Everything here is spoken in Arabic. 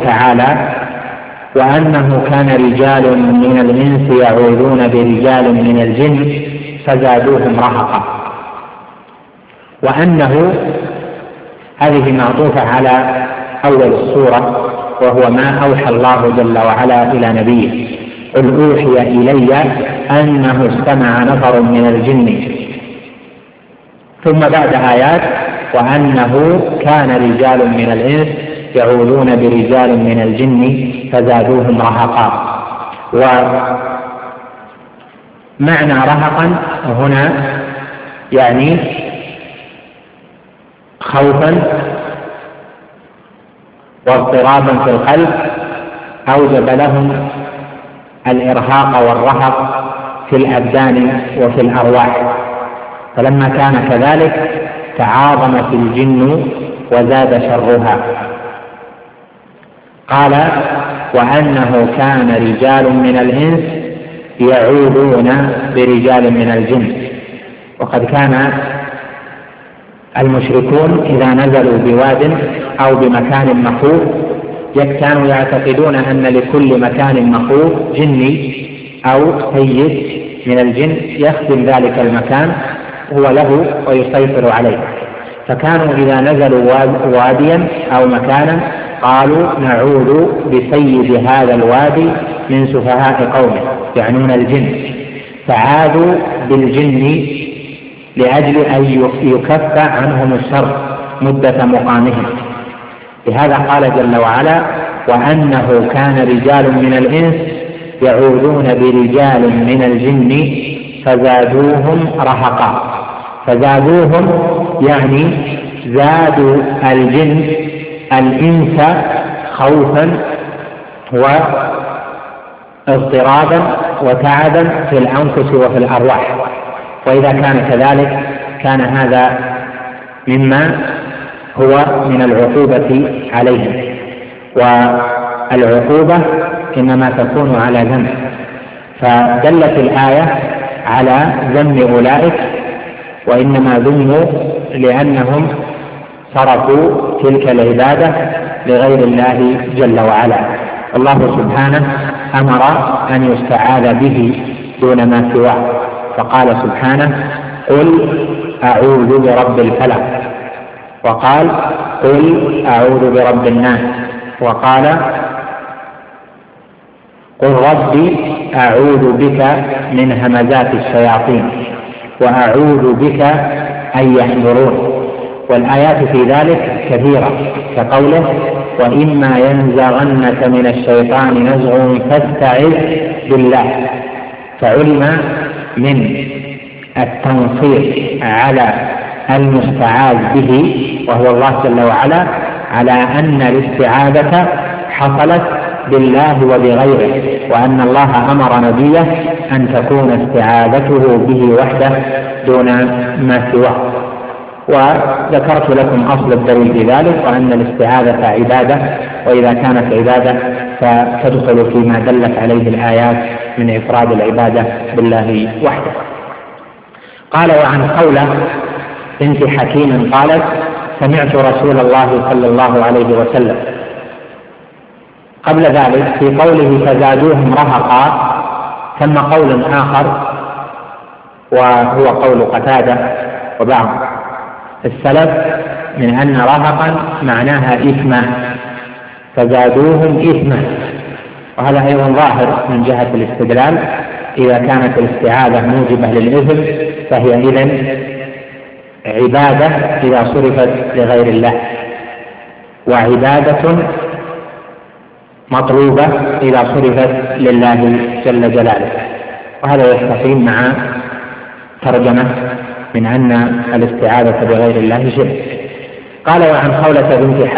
تعالى: وأنه كان رجال من الإنس يعوذون برجال من الجن فزادوهم رهقا. وأنه هذه معطوفة على أول السورة، وهو ما أوحى الله جل وعلا إلى نبيه: قل أوحي إلي أنه استمع نفر من الجن. ثم بعد آيات: وأنه كان رجال من الإنس يعوذون برجال من الجن فزادوهم رهقا. ومعنى رهقا هنا يعني خوفا واضطرابا في القلب أوجب لهم الإرهاق والرهق في الأبدان وفي الأرواح، فلما كان كذلك تعاظمت الجن وزاد شرها. قال: وأنه كان رجال من الإنس يعوذون برجال من الجن. وقد كان المشركون إذا نزلوا بواد أو بمكان مخوف كانوا يعتقدون أن لكل مكان مخوف جني أو سيد من الجن يخدم ذلك المكان هو له ويسيطر عليه، فكانوا إذا نزلوا واديا أو مكانا قالوا: نعوذ بسيد هذا الوادي من سفهاء قومه، يعنون الجن، فعاذوا بالجن لأجل أن يكف عنهم الشر مدة مقامهم. لهذا قال جل وعلا: وأنه كان رجال من الإنس يعوذون برجال من الجن فزادوهم رهقا. فزادوهم يعني زادوا الجن الإنس خوفا واضطرابا وتعبا في الأنفس وفي الأرواح. وإذا كان كذلك كان هذا مما هو من العقوبة عليهم، والعقوبة إنما تكون على ذنب، فدلت الآية على ذم أولئك، وإنما ذموا لأنهم صرفوا تلك العبادة لغير الله جل وعلا. الله سبحانه أمر أن يستعاذ به دون ما سواه، فقال سبحانه: قل أعوذ برب الفلق، وقال: قل أعوذ برب الناس، وقال: قل ربي أعوذ بك من همزات الشياطين وأعوذ بك أن يحضرون. والآيات في ذلك كثيرة، كقوله: وإما ينزغنك من الشيطان نزغ فاستعذ بالله. فعلم من التنصير على المستعاذ به وهو الله جل وعلا على أن الاستعاذة حصلت بالله وبغيره، وأن الله أمر نبيه أن تكون استعاذته به وحده دون ما سواه. وذكرت لكم أصل الدليل في ذلك، وأن الاستعاذة عبادة، وإذا كانت عبادة فتدخل فيما دلت عليه الآيات من إفراد العبادة بالله وحده. قال: وعن قولة بنت حكيم قالت: سمعت رسول الله صلى الله عليه وسلم. قبل ذلك في قوله فزادوهم رهقا ثم قول آخر، وهو قول قتادة وبعض السلف من أن رهقا معناها إثما، فزادوهم إثما، وهذا أيضا ظاهر من جهة الاستدلال. إذا كانت الاستعاذة موجبة للإثم فهي إذن عبادة إذا صرفت لغير الله، وعبادة مطلوبة إذا صرفت لله جل جلاله. وهذا يستقيم مع ترجمة من أن الاستعاذة بغير الله شرك. قال: وعن خولة بنت